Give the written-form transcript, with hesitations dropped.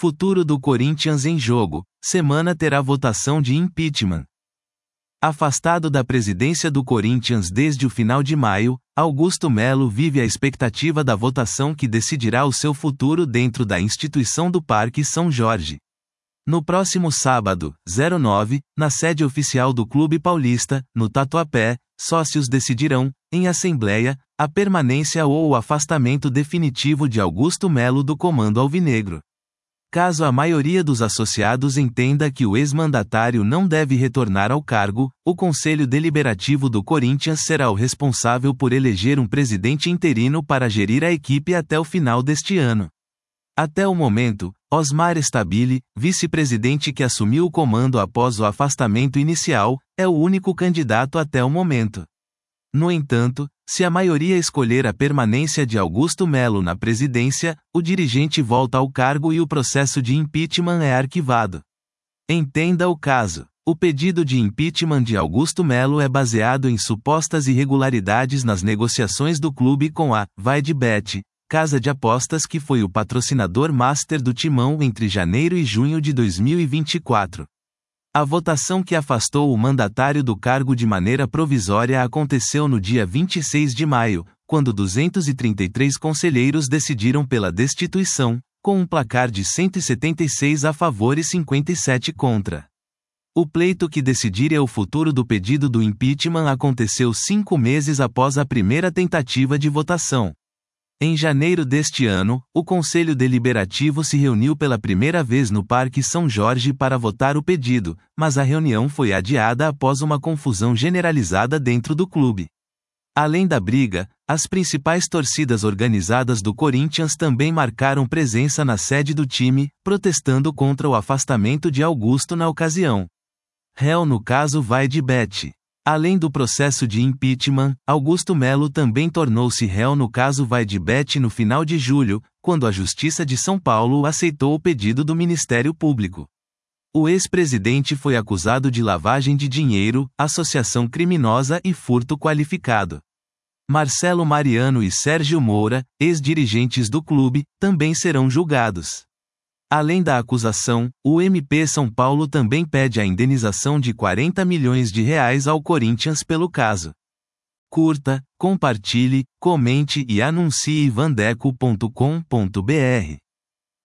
Futuro do Corinthians em jogo. Semana terá votação de impeachment. Afastado da presidência do Corinthians desde o final de maio, Augusto Melo vive a expectativa da votação que decidirá o seu futuro dentro da instituição do Parque São Jorge. No próximo sábado, 09, na sede oficial do Clube Paulista, no Tatuapé, sócios decidirão, em assembleia, a permanência ou o afastamento definitivo de Augusto Melo do comando alvinegro. Caso a maioria dos associados entenda que o ex-mandatário não deve retornar ao cargo, o Conselho Deliberativo do Corinthians será o responsável por eleger um presidente interino para gerir a equipe até o final deste ano. Até o momento, Osmar Stabile, vice-presidente que assumiu o comando após o afastamento inicial, é o único candidato até o momento. No entanto, se a maioria escolher a permanência de Augusto Melo na presidência, o dirigente volta ao cargo e o processo de impeachment é arquivado. Entenda o caso. O pedido de impeachment de Augusto Melo é baseado em supostas irregularidades nas negociações do clube com a VaideBet, casa de apostas que foi o patrocinador master do Timão entre janeiro e junho de 2024. A votação que afastou o mandatário do cargo de maneira provisória aconteceu no dia 26 de maio, quando 233 conselheiros decidiram pela destituição, com um placar de 176 a favor e 57 contra. O pleito que decidiria o futuro do pedido do impeachment aconteceu 5 meses após a primeira tentativa de votação. Em janeiro deste ano, o Conselho Deliberativo se reuniu pela primeira vez no Parque São Jorge para votar o pedido, mas a reunião foi adiada após uma confusão generalizada dentro do clube. Além da briga, as principais torcidas organizadas do Corinthians também marcaram presença na sede do time, protestando contra o afastamento de Augusto na ocasião. Réu no caso VaideBet. Além do processo de impeachment, Augusto Melo também tornou-se réu no caso VaideBet no final de julho, quando a Justiça de São Paulo aceitou o pedido do Ministério Público. O ex-presidente foi acusado de lavagem de dinheiro, associação criminosa e furto qualificado. Marcelo Mariano e Sérgio Moura, ex-dirigentes do clube, também serão julgados. Além da acusação, o MP São Paulo também pede a indenização de R$40 milhões ao Corinthians pelo caso. Curta, compartilhe, comente e anuncie vandeco.com.br.